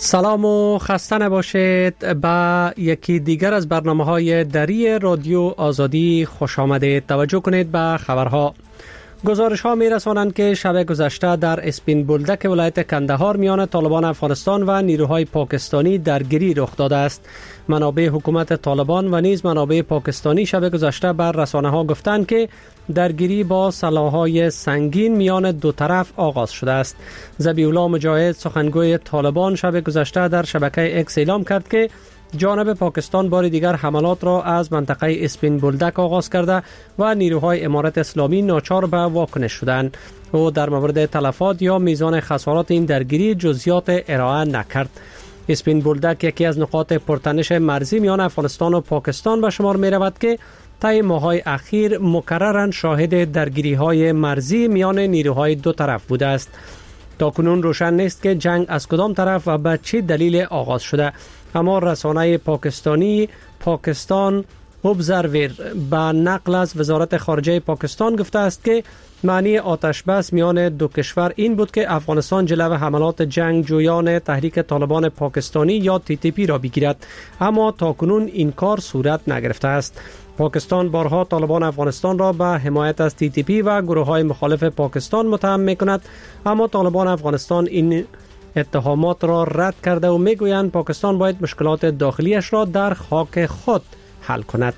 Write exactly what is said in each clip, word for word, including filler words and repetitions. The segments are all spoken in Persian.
سلام و خسته نباشید. با یکی دیگر از برنامه‌های دری رادیو آزادی خوش آمدید. توجه کنید به خبرها. گزارش ها می رسانند که شب گذشته در اسپین بولدک ولایت کندهار میان طالبان افغانستان و نیروهای پاکستانی درگیری رخ داده است. منابع حکومت طالبان و نیز منابع پاکستانی شب گذشته بر رسانه ها گفتند که درگیری با سلاح‌های سنگین میان دو طرف آغاز شده است. ذبیح‌الله مجاهد سخنگوی طالبان شب گذشته در شبکه اکس اعلام کرد که جانب پاکستان بار دیگر حملات را از منطقه اسپین بولدک آغاز کرده و نیروهای امارت اسلامی ناچار به واکنش شدند. او در مورد تلفات یا میزان خسارات این درگیری جزئیات ارائه نکرد. اسپین بولدک یکی از نقاط پرتنش مرزی میان افغانستان و پاکستان به شمار می رود که طی ماه‌های اخیر مکرراً شاهد درگیری‌های مرزی میان نیروهای دو طرف بوده است. تاکنون روشن نیست که جنگ از کدام طرف و به چه دلیل آغاز شده، اما رسانه پاکستانی پاکستان ابزرور به نقل از وزارت خارجه پاکستان گفته است که معنی آتش بس میان دو کشور این بود که افغانستان جلو حملات جنگجویان تحریک طالبان پاکستانی یا تی تی پی را بگیرد، اما تاکنون این کار صورت نگرفته است. پاکستان بارها طالبان افغانستان را به حمایت از تی تی پی و گروه‌های مخالف پاکستان متهم می‌کند، اما طالبان افغانستان این اتهامات را رد کرده و میگویند پاکستان باید مشکلات داخلیش را در خاک خود حل کند.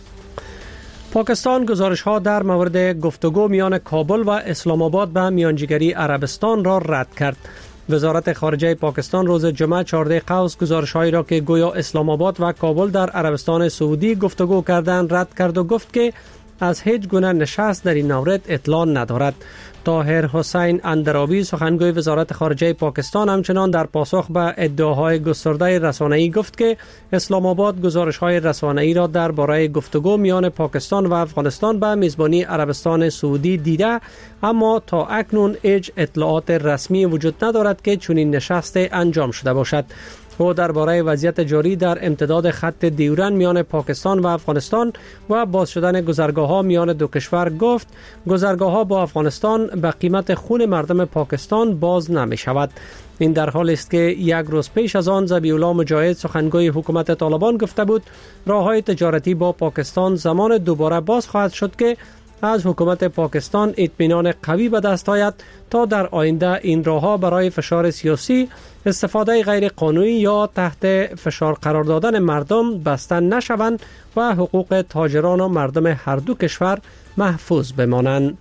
پاکستان گزارش ها در مورد گفتگو میان کابل و اسلام آباد به میانجیگری عربستان را رد کرد. وزارت خارجه پاکستان روز جمعه چهارده قوس گزارش هایی را که گویا اسلام آباد و کابل در عربستان سعودی گفتگو کردند رد کرد و گفت که از هیچ گونه نشست در این مورد اطلاع ندارد. طاهر حسین اندرابی سخنگوی وزارت خارجه پاکستان همچنان در پاسخ به ادعاهای گسترده رسانه‌ای گفت که اسلام آباد گزارش‌های رسانه‌ای را درباره گفتگو میان پاکستان و افغانستان به میزبانی عربستان سعودی دیده، اما تا اکنون هیچ اطلاعات رسمی وجود ندارد که چنین نشست انجام شده باشد. او درباره وضعیت جاری در امتداد خط دیورن میان پاکستان و افغانستان و باز شدن گذرگاه‌ها میان دو کشور گفت گذرگاه‌ها با افغانستان به قیمت خون مردم پاکستان باز نمی شود. این در حالی است که یک روز پیش از آن ذبیح‌الله مجاهد سخنگوی حکومت طالبان گفته بود راه‌های تجارتی با پاکستان زمان دوباره باز خواهد شد که از حکومت پاکستان اطمینان قوی به دست آید تا در آینده این راه‌ها برای فشار سیاسی، استفاده غیر قانونی یا تحت فشار قرار دادن مردم بسته نشوند و حقوق تاجران و مردم هر دو کشور محفوظ بمانند.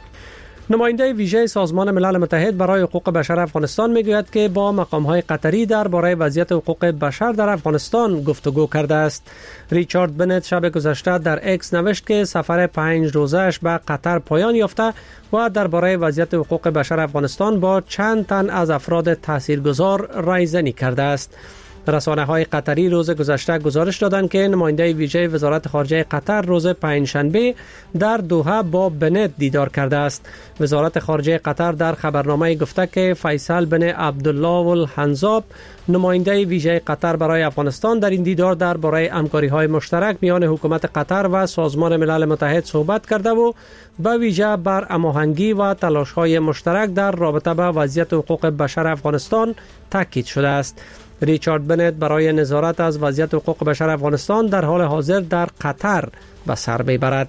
نماینده ویژه سازمان ملل متحد برای حقوق بشر افغانستان میگوید که با مقام‌های قطری درباره وضعیت حقوق بشر در افغانستان گفتگو کرده است. ریچارد بنت شب گذشته در اکس نوشت که سفر پنج روزه‌اش به قطر پایان یافته و درباره وضعیت حقوق بشر افغانستان با چند تن از افراد تاثیرگذار رایزنی کرده است. رسانه‌های قطری روز گذشته گزارش دادند که نماینده ویژه وزارت خارجه قطر روز پنجشنبه در دوحه با بنت دیدار کرده است. وزارت خارجه قطر در خبرنامه گفته که فیصل بن عبدالله الحنظاب نماینده ویژه قطر برای افغانستان در این دیدار درباره همکاری‌های مشترک میان حکومت قطر و سازمان ملل متحد صحبت کرده و به ویژه بر هماهنگی و تلاش‌های مشترک در رابطه با وضعیت حقوق بشر افغانستان تاکید شده است. ریچارد بنت برای نظارت از وضعیت حقوق بشر افغانستان در حال حاضر در قطر به سر میبرد.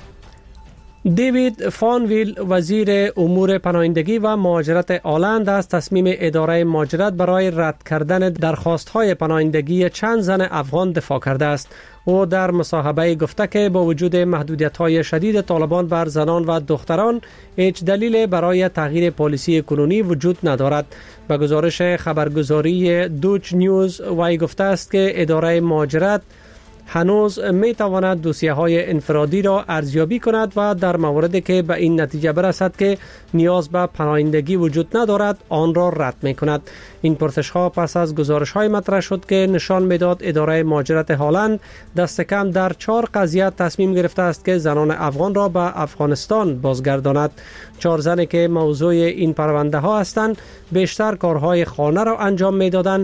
دیوید فانویل وزیر امور پناهندگی و مهاجرت آلند از تصمیم اداره مهاجرت برای رد کردن درخواست‌های پناهندگی چند زن افغان دفاع کرده است. او در مصاحبه گفته که با وجود محدودیت‌های شدید طالبان بر زنان و دختران هیچ دلیل برای تغییر پالیسی کنونی وجود ندارد. به گزارش خبرگزاری دوچ نیوز وی گفته است که اداره مهاجرت هنوز می تواند دوسیه های انفرادی را ارزیابی کند و در مواردی که به این نتیجه برسد که نیاز به پناهندگی وجود ندارد آن را رد می کند. این پرسش ها پس از گزارش های مطرح شد که نشان میداد اداره مهاجرت هلند دست کم در چهار قضیه تصمیم گرفته است که زنان افغان را به افغانستان بازگرداند. چهار زنی که موضوع این پرونده ها هستند بیشتر کارهای خانه را انجام میدادند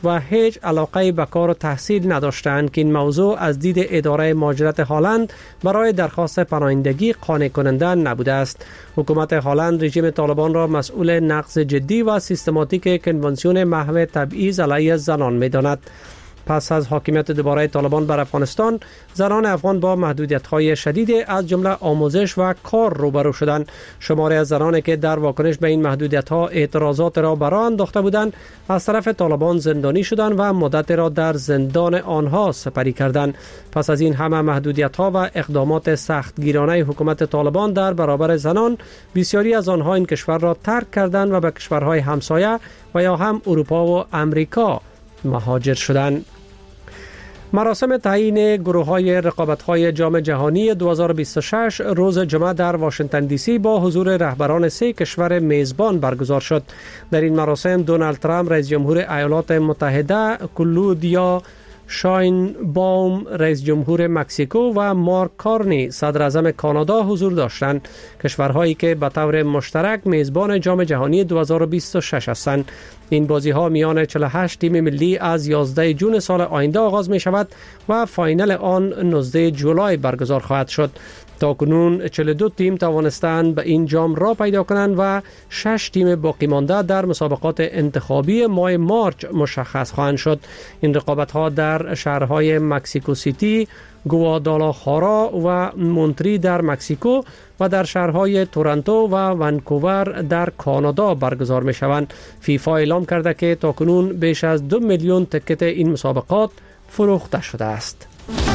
و هیچ علاقه به کار و تحصیل نداشتند که این موضوع از دید اداره مهاجرت هلند برای درخواست پناهندگی قانع کننده نبوده است. حکومت هلند رژیم طالبان را مسئول نقض جدی و سیستماتیک کنوانسیون محو تبعیض علیه زنان می‌داند. پس از حاکمیت دوباره طالبان بر افغانستان، زنان افغان با محدودیت‌های شدید از جمله آموزش و کار روبرو شدند. شماری از زنانی که در واکنش به این محدودیت‌ها اعتراضات را برآ انداخته بودند، از طرف طالبان زندانی شدند و مدت را در زندان آنها سپری کردند. پس از این همه محدودیت‌ها و اقدامات سختگیرانه حکومت طالبان در برابر زنان، بسیاری از آنها این کشور را ترک کردند و به کشورهای همسایه و یا هم اروپا و امریکا مهاجر شدند. مراسم تعیین گروه‌های رقابت‌های جام جهانی دو هزار و بیست و شش روز جمعه در واشنگتن دی سی با حضور رهبران سه کشور میزبان برگزار شد. در این مراسم دونالد ترامپ رئیس جمهور ایالات متحده، کلودیا شاینباوم رئیس جمهور مکزیکو و مارک کارنی صدر اعظم کانادا حضور داشتند، کشورهایی که به طور مشترک میزبان جام جهانی دو هزار و بیست و شش هستند. این بازی‌ها میان چهل و هشت تیم ملی از یازده جون سال آینده آغاز می شود و فاینال آن نوزده جولای برگزار خواهد شد. تاکنون چهل و دو تیم توانستند به این جام را پیدا کنند و شش تیم باقی مانده در مسابقات انتخابی ماه مارچ مشخص خواهند شد. این رقابت‌ها در شهرهای مکسیکو سیتی، گوادالاخارا و مونتری در مکزیکو و در شهرهای تورنتو و ونکوور در کانادا برگزار می شوند. فیفا اعلام کرده که تاکنون بیش از دو میلیون تکت این مسابقات فروخته شده است.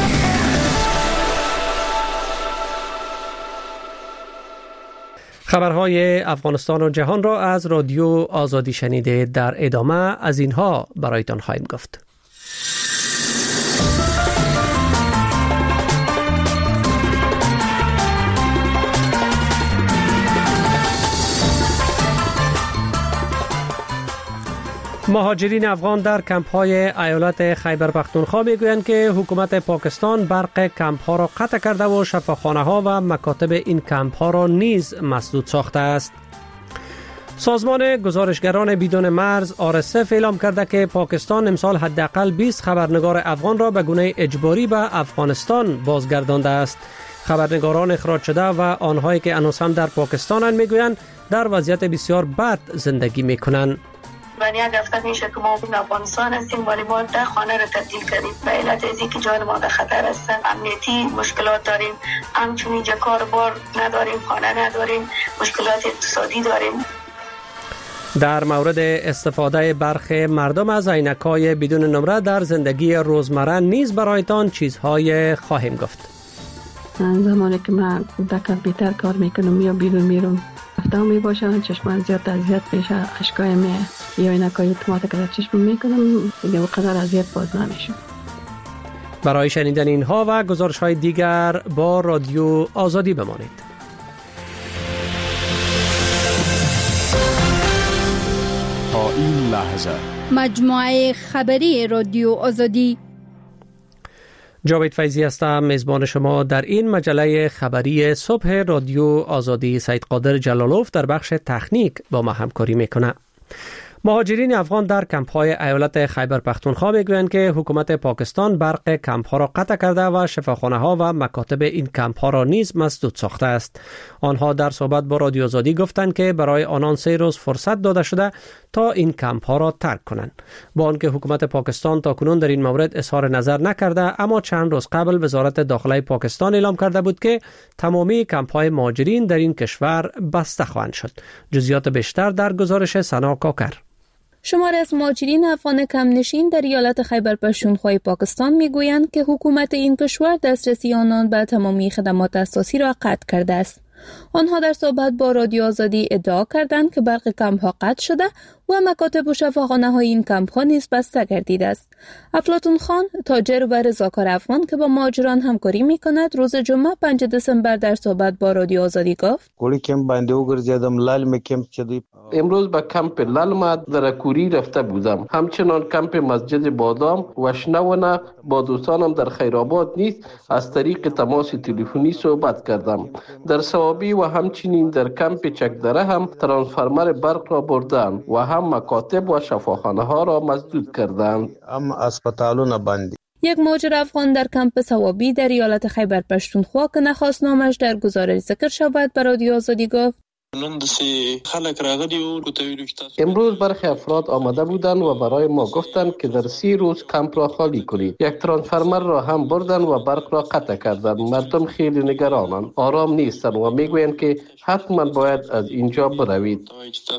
خبرهای افغانستان و جهان را از رادیو آزادی شنیده. در ادامه از اینها برایتان خواهیم گفت. مهاجرین افغان در کمپ‌های ایالت خیبر پختونخوا میگویند که حکومت پاکستان برق کمپ‌ها را قطع کرده و شفاخانه‌ها و مکاتب این کمپ‌ها را نیز مسدود ساخته است. سازمان گزارشگران بدون مرز آر اس اف اعلام کرده که پاکستان امسال حداقل بیست خبرنگار افغان را به گونه اجباری به افغانستان بازگردانده است. خبرنگاران اخراج شده و آنهایی که هنوز هم در پاکستانند میگویند در وضعیت بسیار بد زندگی میکنند. من یک هفته میشه که ما این افغانستان هستیم ولی ما در خانه را تبدیل کردیم به علت ازی که جان ما در خطر هستن. امنیتی مشکلات داریم، همچنین اینجا کار بار نداریم، خانه نداریم، مشکلات اقتصادی داریم. در مورد استفاده برخی مردم از عینک‌های بدون نمره در زندگی روزمره نیز برایتان چیزهای خواهیم گفت. زمانی که من در کامپیوتر کار میکنم یا بیرون میرم افتام می باشه، چشمان زیاد اذیت میشه، اشکای می یا عینکای اتوماتیک در چشم میکنم، دیگه اونقدر اذیت باز نمیشم. برای شنیدن اینها و گزارش‌های دیگر با رادیو آزادی بمانید. تا این لحظه مجموعه خبری رادیو آزادی. جاوید فیضی هستم، میزبان شما در این مجله خبری صبح رادیو آزادی. سید قادر جلالوف در بخش تکنیک با ما همکاری میکنه. مهاجرین افغان در کمپ‌های ایالت خیبر پختونخوا میگویند که حکومت پاکستان برق کمپ‌ها را قطع کرده و شفاخانه‌ها و مکاتب این کمپ‌ها را نیز مسدود ساخته است. آنها در صحبت با رادیو آزادی گفتند که برای آنان سه روز فرصت داده شده تا این کمپ‌ها را ترک کنند. با آنکه حکومت پاکستان تاکنون در این مورد اظهار نظر نکرده، اما چند روز قبل وزارت داخله پاکستان اعلام کرده بود که تمامی کمپ‌های مهاجرین در این کشور بسته خواهند شد. جزئیات بیشتر در گزارش سنا کاکر. شماری از مهاجرین افغان کم نشین در ایالت خیبر پختونخوا پاکستان میگویند که حکومت این کشور دسترسی آنان به تمامی خدمات اساسی را قطع کرده است. آنها در صحبت با رادیو آزادی ادعا کردند که برق کمپ‌ها قطع شده و مکاتب و شفاخانه‌های این کمپ‌ها نیز بسته گردیده است. افلاطون خان، تاجر و رضاکار افغان که با مهاجران همکاری می‌کند، روز جمعه پنجم دسامبر در صحبت با رادیو آزادی گفت: کولی کمپ باندې وګرځیدم، لال می کمپ چدی. امروز به کمپ لالما در کوری رفته بودم. همچنان کمپ مسجد بادام و شنونه با دوستانم در خیرآباد نیز از طریق تماس تلفنی صحبت کردم. در سوال صوابی و همچنین در کمپ چکدره هم ترانسفورمر برق را بردند و هم مکاتب و شفاخانه ها را مسدود کردند. هم اسپتالونه بندی. یک مهاجر افغان در کمپ صوابی در ایالت خیبر پختونخوا که نخواست نامش در گزارش ذکر شود به رادیو آزادی گفت امروز برخی افراد آمده بودند و برای ما گفتند که در سی روز کمپ را خالی کنید. یک ترانسفورمر را هم بردند و برق را قطع کردند. مردم خیلی نگرانند، آرام نیستند و میگویند که حتما باید از اینجا بروید.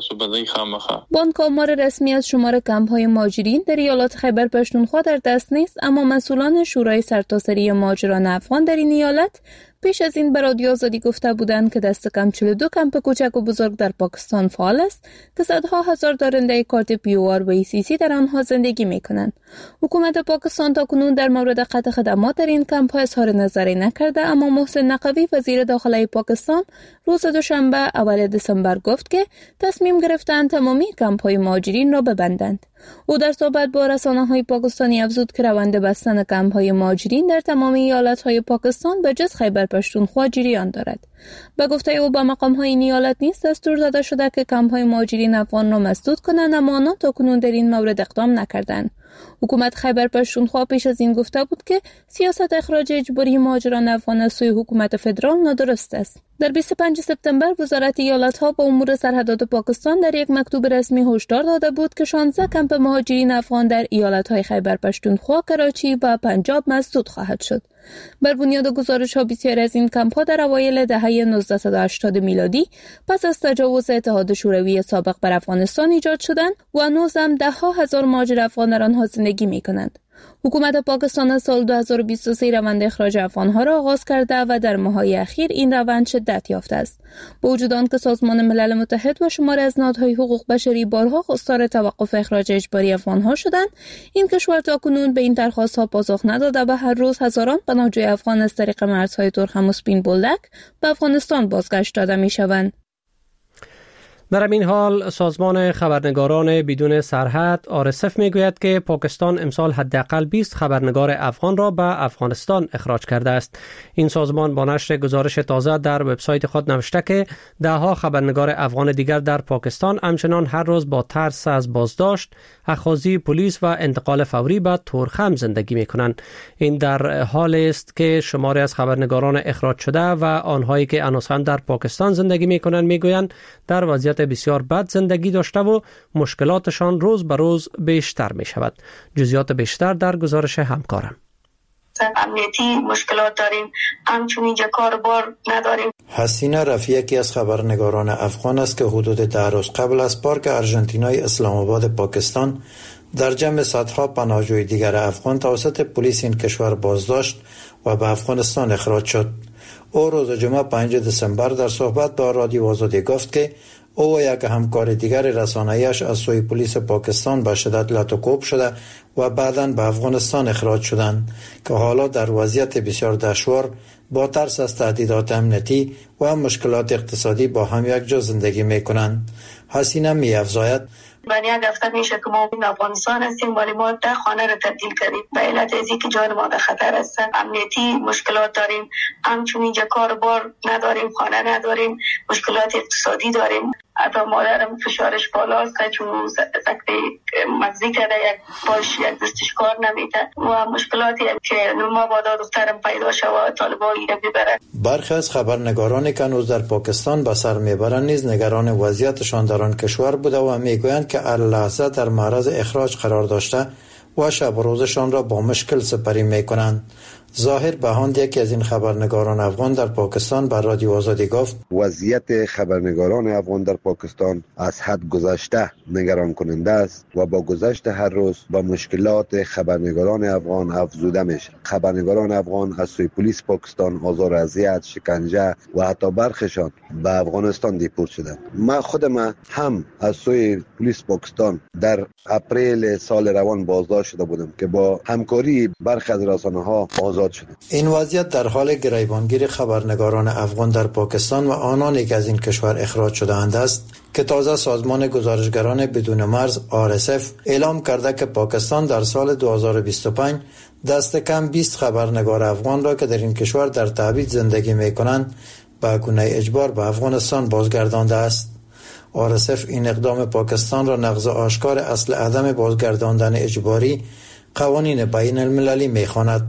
بانک آمار رسمی از شمار کمپ های مهاجرین در ایالت خیبر پختونخوا در دست نیست، اما مسئولان شورای سرتاسری مهاجران افغان در این ایالت پیش از این به رادیو آزادی گفته بودند که دست کم چهل و دو کمپ کوچک و بزرگ در پاکستان فعال است که صدها هزار دارنده کارت پی او آر و ای سی سی در آنها زندگی می کنند. حکومت پاکستان تا کنون در مورد قطع خدمات در این کمپ ها اظهار نظری نکرده، اما محسن نقوی وزیر داخله پاکستان روز دوشنبه اول دسامبر گفت که تصمیم گرفتند تمامی کمپ های مهاجرین را ببندند. او در صحبت با رسانه‌های پاکستانی افزود که روند بستن کمپ‌های مهاجرین در تمام ایالت‌های پاکستان به جز خیبر پختونخوا جریان دارد. به گفته او به مقام‌های این ایالت نیز دستور داده شده که کمپ‌های مهاجرین افغان را مسدود کنند، اما آنها تاکنون در این مورد اقدام نکردند. حکومت خیبر پختونخوا پیش از این گفته بود که سیاست اخراج اجباری مهاجران افغان از سوی حکومت فدرال نادرست است. در بیست و پنجم سپتامبر وزارت ایالت‌ها به امور سرحدات پاکستان در یک مکتوب رسمی هشدار داده بود که شانزده کمپ مهاجرین افغان در ایالت‌های خیبر پختونخوا، کراچی و پنجاب مسدود خواهد شد. بر بنیاد گزارش‌ها بسیاری از این کمپ‌ها در اوایل دهه نوزده هشتاد میلادی پس از تجاوز اتحاد شوروی سابق بر افغانستان ایجاد شدند و هنوز هم ده‌ها هزار مهاجر افغان در آنها زندگی می‌کنند. حکومت پاکستان از سال دو هزار و بیست و سه روند اخراج افغان‌ها را آغاز کرده و در ماه‌های اخیر این روند شدت یافته است. با وجود آنکه سازمان ملل متحد و شماری از نهادهای حقوق بشری بارها خواستار توقف اخراج اجباری افغان‌ها شدند، این کشور تاکنون به این درخواست‌ها پاسخ نداده و هر روز هزاران پناهجوی افغان از طریق مرزهای ترخم و سپین بولدک به افغانستان بازگشت داده می‌شوند. در این حال سازمان خبرنگاران بدون سرحد آر اس اف میگوید که پاکستان امسال حداقل بیست خبرنگار افغان را به افغانستان اخراج کرده است. این سازمان با نشر گزارش تازه در وبسایت خود نوشته که ده‌ها خبرنگار افغان دیگر در پاکستان همچنان هر روز با ترس از بازداشت، اخاذی پلیس و انتقال فوری به تورخم زندگی می‌کنند. این در حالی است که شماری از خبرنگاران اخراج شده و آنهایی که هنوز هم در پاکستان زندگی می‌کنند میگویند در وضعیت بسیار بد زندگی داشته و مشکلاتشان روز به روز بیشتر می شود. جزئیات بیشتر در گزارش همکارم. امنیتی مشکلات داریم، همچنین کار بار نداریم. حسینه رفیع یکی از خبرنگاران افغان است که حدود ده روز قبل از پارک ارژانتینای اسلام آباد پاکستان در جمع صدها پناهجوی دیگر افغان توسط پلیس این کشور بازداشت و به افغانستان اخراج شد. او روز جمعه پنجم دسامبر در صحبت با رادیو آزادی گفت که او و یک همکار دیگر رسانه‌ایش از سوی پلیس پاکستان به شدت لط و کوب شده و بعداً به افغانستان اخراج شدند که حالا در وضعیت بسیار دشوار با ترس از تهدیدات امنیتی و مشکلات اقتصادی با هم یک جا زندگی می‌کنند. حسینه می‌افزاید من یک هفته میشه که ما این افغانستان هستیم ولی ما ده خانه رو تبدیل کردیم به علت ازی که جان ما در خطر است. امنیتی مشکلات داریم، همچنین کار بار نداریم، خانه نداریم، مشکلات اقتصادی داریم. حتی مادرم فشارش بالاست چون زکته مغزی کرده، یک باش یک دستش کار نمیده و مشکلاتی که ما بادا دخترم پیدا شود طالبایی ببره. برخی از خبرنگارانی که هنوز در پاکستان به سر میبرند نیز نگران وضعیتشان در آن کشور بوده و میگویند که هر لحظه در معرض اخراج قرار داشته و شب و روزشان را با مشکل سپری میکنند. ظاهر بهاند یکی از این خبرنگاران افغان در پاکستان بر رادیو آزادی گفت وضعیت خبرنگاران افغان در پاکستان از حد گذشته نگران کننده است و با گذشت هر روز با مشکلات خبرنگاران افغان افزوده میشه. خبرنگاران افغان از سوی پلیس پاکستان آزار و اذیت، شکنجه و حتی برخشان به افغانستان دیپورت شدند. من خودم هم از سوی پلیس پاکستان در اپریل سال روان بازداشت شده بودم که با همکاری برخی از رسانه‌ها آزاد شدم. این وضعیت در حال گریبانگیر خبرنگاران افغان در پاکستان و آنانی که از این کشور اخراج شده‌اند است که تازه سازمان گزارشگران بدون مرز آر اس اف اعلام کرده که پاکستان در سال دو هزار و بیست و پنج دست کم بیست خبرنگار افغان را که در این کشور در تبعید زندگی می‌کنند به گونه اجبار به افغانستان بازگردانده است. آر اس اف این اقدام پاکستان را نقض آشکار اصل عدم بازگرداندن اجباری قوانین بین المللی می‌خواند.